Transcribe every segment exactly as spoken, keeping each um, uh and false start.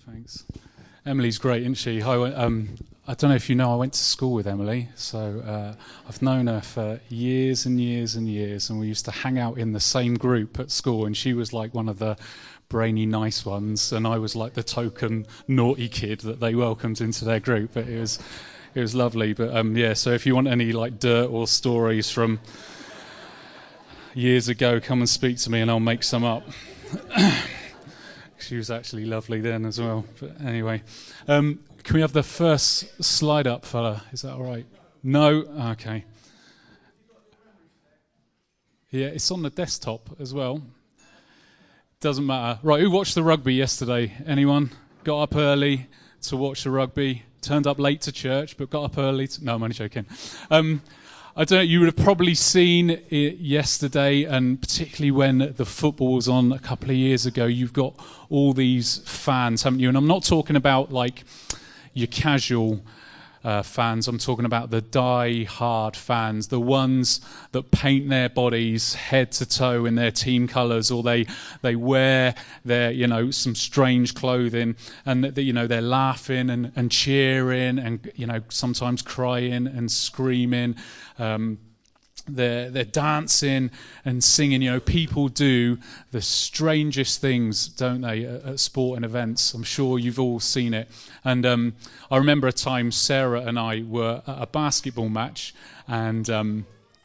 Thanks. Emily's great, isn't she? I, went, um, I don't know if you know, I went to school with Emily, so uh, I've known her for years and years and years, and we used to hang out in the same group at school, and she was like one of the brainy, nice ones, and I was like the token naughty kid that they welcomed into their group. But it was, it was lovely. But um, yeah, so if you want any like dirt or stories from years ago, come and speak to me, and I'll make some up. She was actually lovely then as well. But anyway, um, can we have the first slide up, fella? Is that all right? No? Okay. Yeah, it's on the desktop as well. Doesn't matter. Right, who watched the rugby yesterday? Anyone? Got up early to watch the rugby, turned up late to church, but got up early to... No, I'm only joking. Um, I don't know, you would have probably seen it yesterday, and particularly when the football was on a couple of years ago, you've got all these fans, haven't you? And I'm not talking about like your casual uh, fans, I'm talking about the die-hard fans, the ones that paint their bodies head to toe in their team colours, or they they wear their, you know, some strange clothing, and that, you know, they're laughing and, and cheering and, you know, sometimes crying and screaming. Um, they're, they're dancing and singing. You know, people do the strangest things, don't they, at, at sporting events. I'm sure you've all seen it. And um, I remember a time Sarah and I were at a basketball match, and um,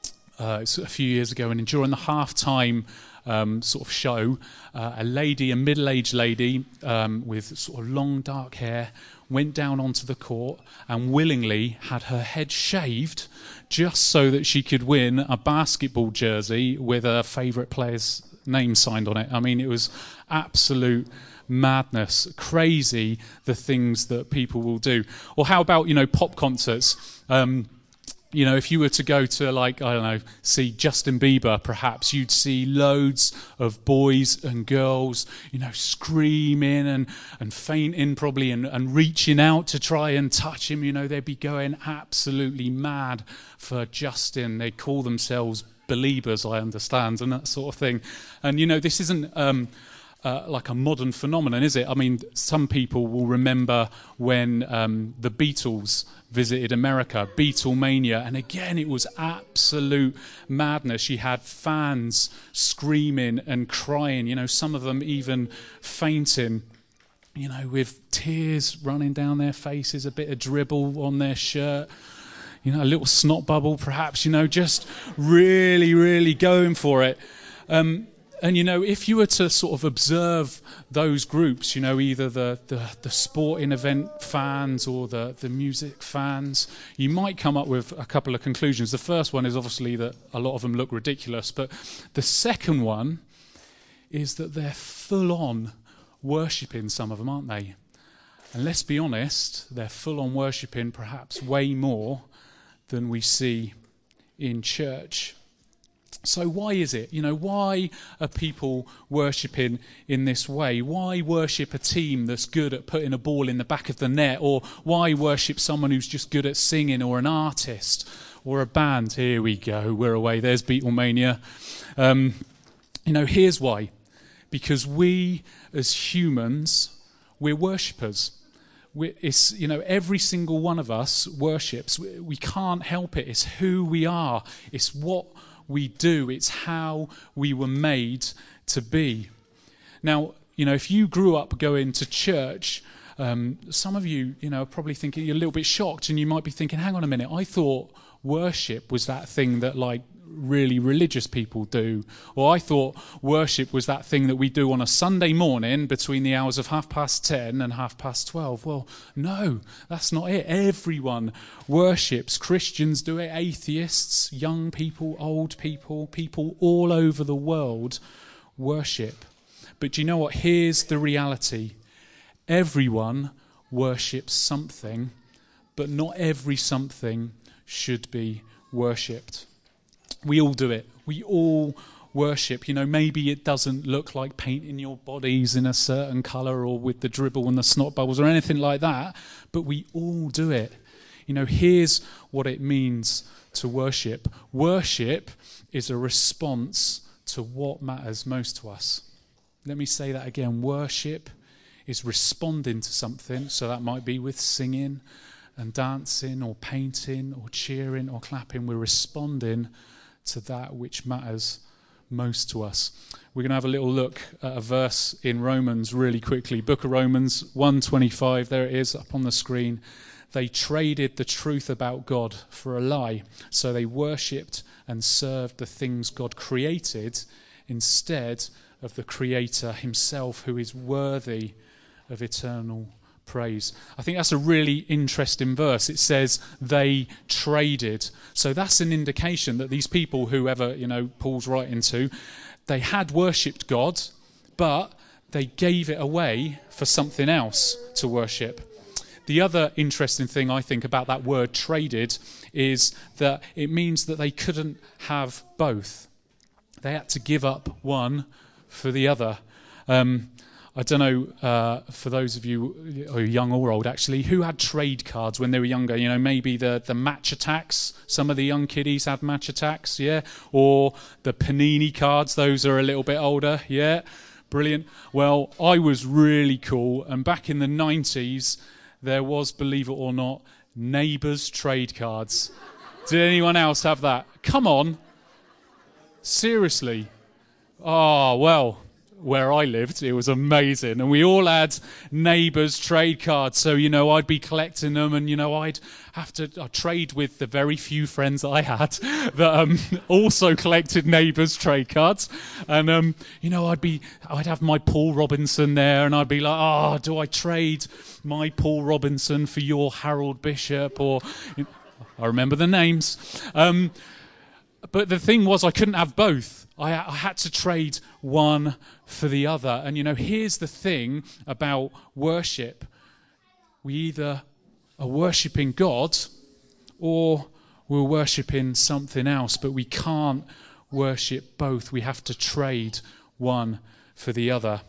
uh, it's a few years ago, and during the half-time um, sort of show, uh, a lady, a middle-aged lady um, with sort of long dark hair, went down onto the court and willingly had her head shaved just so that she could win a basketball jersey with her favourite player's name signed on it. I mean, it was absolute madness, crazy, the things that people will do. Or how about, you know, pop concerts? Um, You know, if you were to go to, like, I don't know, see Justin Bieber, perhaps, you'd see loads of boys and girls, you know, screaming and, and fainting probably and, and reaching out to try and touch him. You know, they'd be going absolutely mad for Justin. They call themselves believers, I understand, and that sort of thing. And, you know, this isn't... Um, Uh, like a modern phenomenon, is it? I mean, some people will remember when um, the Beatles visited America, Beatlemania, and again, it was absolute madness. You had fans screaming and crying, you know, some of them even fainting, you know, with tears running down their faces, a bit of dribble on their shirt, you know, a little snot bubble perhaps, you know, just really, really going for it. Um And, you know, if you were to sort of observe those groups, you know, either the, the, the sporting event fans or the, the music fans, you might come up with a couple of conclusions. The first one is obviously that a lot of them look ridiculous, but the second one is that they're full-on worshipping, some of them, aren't they? And let's be honest, they're full-on worshipping perhaps way more than we see in church. So why is it? You know, why are people worshipping in this way? Why worship a team that's good at putting a ball in the back of the net? Or why worship someone who's just good at singing, or an artist or a band? Here we go, we're away. There's Beatlemania. Um, you know, here's why. Because we as humans, we're worshippers. We're, it's, you know, every single one of us worships. We, we can't help it. It's who we are. It's what we do. It's how we were made to be. Now, you know, if you grew up going to church, um, some of you, you know, are probably thinking, you're a little bit shocked, and you might be thinking, hang on a minute, I thought worship was that thing that, like, really religious people do. Or I thought worship was that thing that we do on a Sunday morning between the hours of half past ten and half past twelve. Well, no, that's not it. Everyone worships. Christians do it, atheists, young people, old people, people all over the world worship. But do you know what? Here's the reality. Everyone worships something, but not every something should be worshipped. We all do it. We all worship. You know, maybe it doesn't look like painting your bodies in a certain colour or with the dribble and the snot bubbles or anything like that, but we all do it. You know, here's what it means to worship. Worship is a response to what matters most to us. Let me say that again. Worship is responding to something. So that might be with singing and dancing or painting or cheering or clapping. We're responding to that which matters most to us. We're going to have a little look at a verse in Romans really quickly. Book of Romans one twenty-five, there it is up on the screen. They traded the truth about God for a lie, so they worshipped and served the things God created instead of the Creator himself, who is worthy of eternal praise. I think that's a really interesting verse. It says they traded. So that's an indication that these people, whoever, you know, Paul's writing to, they had worshipped God, but they gave it away for something else to worship. The other interesting thing I think about that word traded is that it means that they couldn't have both. They had to give up one for the other. Um, I don't know, uh, for those of you who are young or old actually, who had trade cards when they were younger? You know, maybe the, the match attacks. Some of the young kiddies had match attacks, yeah? Or the Panini cards, those are a little bit older, yeah? Brilliant. Well, I was really cool, and back in the nineties, there was, believe it or not, Neighbours trade cards. Did anyone else have that? Come on. Seriously. Oh, well, where I lived, it was amazing. And we all had Neighbours trade cards. So, you know, I'd be collecting them, and, you know, I'd have to I'd trade with the very few friends I had that um, also collected Neighbours trade cards. And, um, you know, I'd be, I'd have my Paul Robinson there, and I'd be like, oh, do I trade my Paul Robinson for your Harold Bishop? Or, I remember the names. Um, but the thing was, I couldn't have both. I, I had to trade one for the other. And, you know, here's the thing about worship. We either are worshipping God or we're worshipping something else, but we can't worship both. We have to trade one for the other.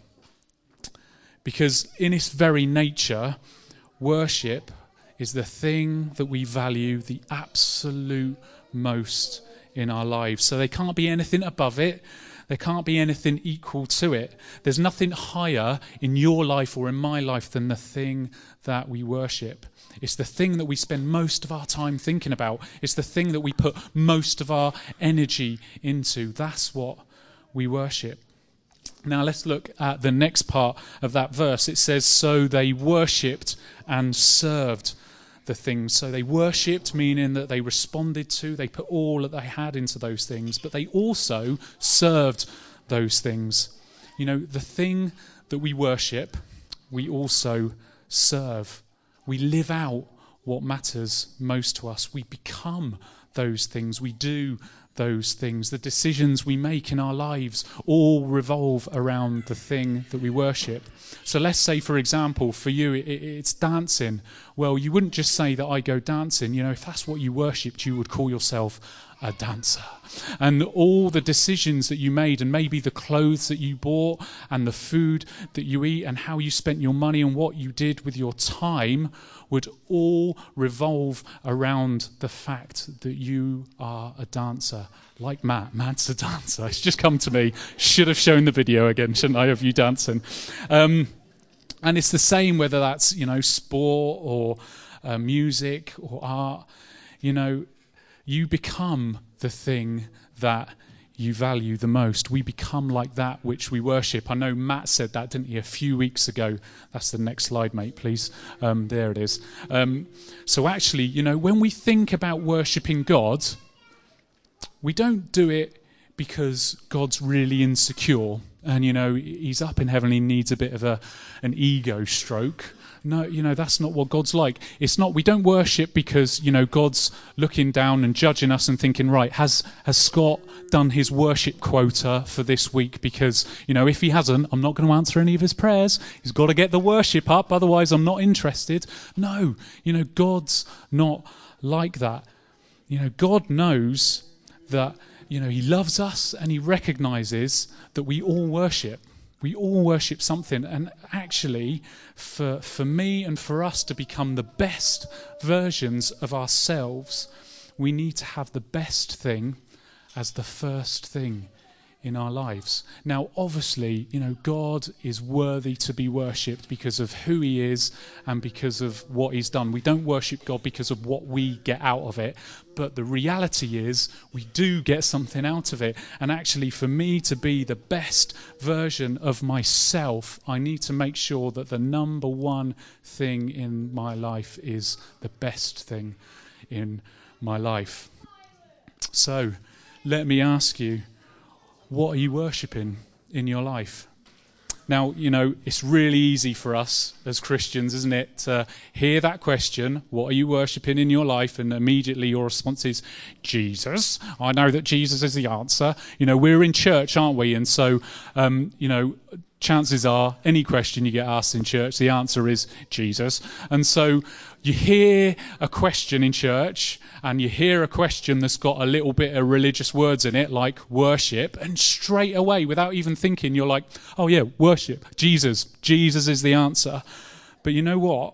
Because in its very nature, worship is the thing that we value the absolute most in our lives. So there can't be anything above it. There can't be anything equal to it. There's nothing higher in your life or in my life than the thing that we worship. It's the thing that we spend most of our time thinking about. It's the thing that we put most of our energy into. That's what we worship. Now let's look at the next part of that verse. It says, so they worshipped and served the things. So they worshipped, meaning that they responded to, they put all that they had into those things, but they also served those things. You know, the thing that we worship, we also serve. We live out what matters most to us. We become those things. We do those things. The decisions we make in our lives all revolve around the thing that we worship. So let's say, for example, for you, it, it's dancing. Well, you wouldn't just say that I go dancing. You know, if that's what you worshipped, you would call yourself a dancer. And all the decisions that you made, and maybe the clothes that you bought, and the food that you eat, and how you spent your money, and what you did with your time, would all revolve around the fact that you are a dancer. Like Matt. Matt's a dancer. It's just come to me. Should have shown the video again, shouldn't I, of you dancing? Um, and it's the same whether that's, you know, sport or uh, music or art. You know, you become the thing that you value the most. We become like that which we worship. I know Matt said that, didn't he, a few weeks ago. That's the next slide, mate, please. Um, there it is. Um, so actually, you know, when we think about worshipping God, we don't do it because God's really insecure and, you know, he's up in heaven, he needs a bit of a an ego stroke. No, you know, that's not what God's like. It's not, we don't worship because, you know, God's looking down and judging us and thinking, right, has has Scott done his worship quota for this week? Because, you know, if he hasn't, I'm not going to answer any of his prayers. He's got to get the worship up, otherwise I'm not interested. No, you know, God's not like that. You know, God knows that, you know, he loves us and he recognizes that we all worship. We all worship something, and actually, for for me and for us to become the best versions of ourselves, we need to have the best thing as the first thing in our lives. Now, obviously, you know, God is worthy to be worshipped because of who he is and because of what he's done. We don't worship God because of what we get out of it, but the reality is we do get something out of it. And actually, for me to be the best version of myself, I need to make sure that the number one thing in my life is the best thing in my life. So, let me ask you, what are you worshipping in your life? Now, you know, it's really easy for us as Christians, isn't it, to hear that question, what are you worshipping in your life? And immediately your response is, Jesus. I know that Jesus is the answer. You know, we're in church, aren't we? And so, um, you know, chances are any question you get asked in church, the answer is Jesus. And so you hear a question in church and you hear a question that's got a little bit of religious words in it, like worship, and straight away, without even thinking, you're like, oh yeah, worship, Jesus. Jesus is the answer. But you know what?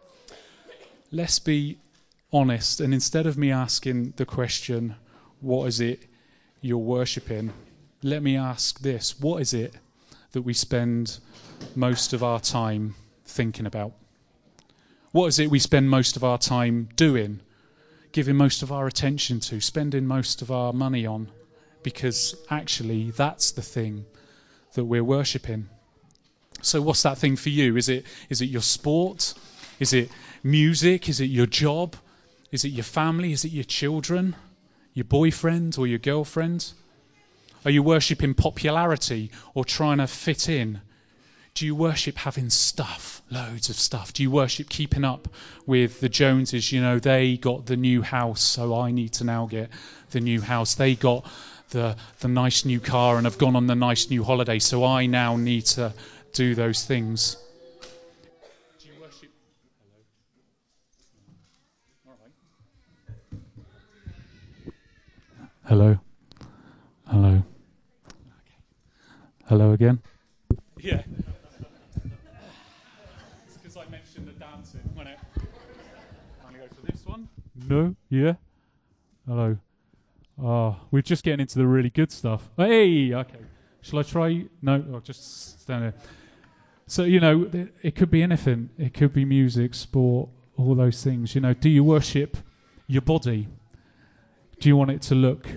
Let's be honest. And instead of me asking the question, what is it you're worshipping? Let me ask this. What is it that we spend most of our time thinking about? What is it we spend most of our time doing, giving most of our attention to, spending most of our money on? Because actually that's the thing that we're worshipping. So what's that thing for you? Is it is it your sport? Is it music? Is it your job? Is it your family? Is it your children? Your boyfriend or your girlfriend? Are you worshipping popularity or trying to fit in? Do you worship having stuff, loads of stuff? Do you worship keeping up with the Joneses? You know, they got the new house, so I need to now get the new house. They got the the nice new car and have gone on the nice new holiday, so I now need to do those things. Do you worship? Hello. All right. Hello. Hello. Hello again. Yeah. It's because I mentioned the dancing. When it, I'm going to go for this one. No. Yeah. Hello. Oh, we're just getting into the really good stuff. Hey. Okay. Shall I try? No. I'll just stand there. So, you know, it could be anything. It could be music, sport, all those things. You know, do you worship your body? Do you want it to look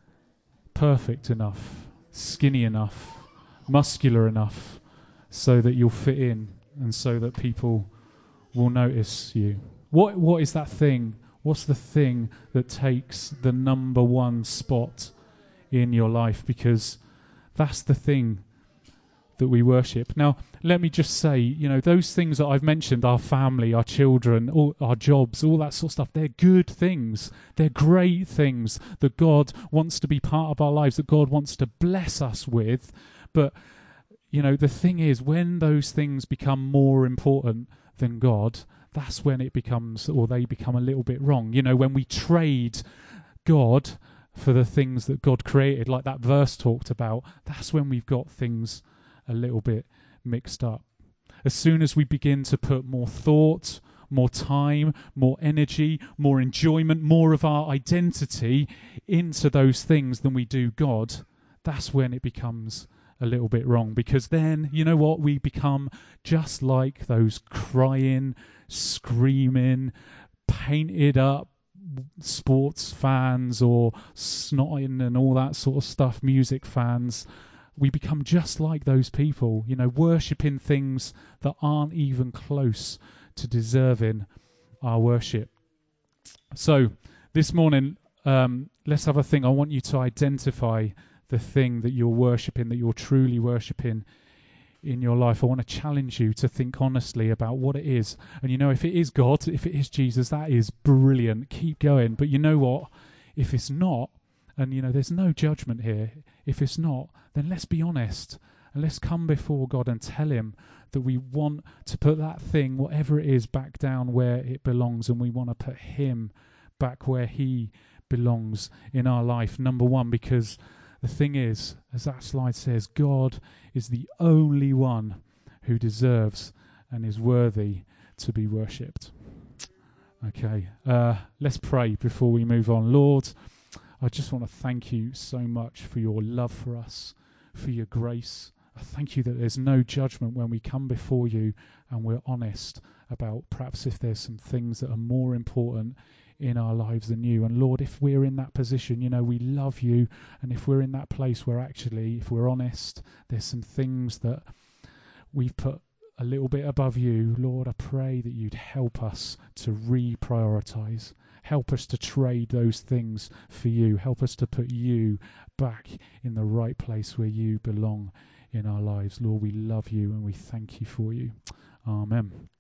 perfect enough, skinny enough, muscular enough, so that you'll fit in and so that people will notice you? What What is that thing? What's the thing that takes the number one spot in your life? Because that's the thing that we worship. Now, let me just say, you know, those things that I've mentioned, our family, our children, all our jobs, all that sort of stuff, they're good things. They're great things that God wants to be part of our lives, that God wants to bless us with. But, you know, the thing is, when those things become more important than God, that's when it becomes, or they become a little bit wrong. You know, when we trade God for the things that God created, like that verse talked about, that's when we've got things a little bit mixed up. As soon as we begin to put more thought, more time, more energy, more enjoyment, more of our identity into those things than we do God, that's when it becomes a little bit wrong. Because then, you know what, we become just like those crying, screaming, painted up sports fans or snotting and all that sort of stuff, music fans. We become just like those people, you know, worshipping things that aren't even close to deserving our worship. So this morning, um, let's have a thing. I want you to identify the thing that you're worshipping, that you're truly worshipping in your life. I want to challenge you to think honestly about what it is. And you know, if it is God, if it is Jesus, that is brilliant. Keep going. But you know what? If it's not, and you know, there's no judgment here. If it's not, then let's be honest and let's come before God and tell him that we want to put that thing, whatever it is, back down where it belongs, and we want to put him back where he belongs in our life. Number one, because the thing is, as that slide says, God is the only one who deserves and is worthy to be worshipped. Okay, uh, let's pray before we move on. Lord, I just want to thank you so much for your love for us, for your grace. I thank you that there's no judgment when we come before you and we're honest about perhaps if there's some things that are more important in our lives than you. And Lord, if we're in that position, you know, we love you. And if we're in that place where actually, if we're honest, there's some things that we've put a little bit above you, Lord, I pray that you'd help us to reprioritize. Help us to trade those things for you. Help us to put you back in the right place where you belong in our lives. Lord, we love you and we thank you for you. Amen.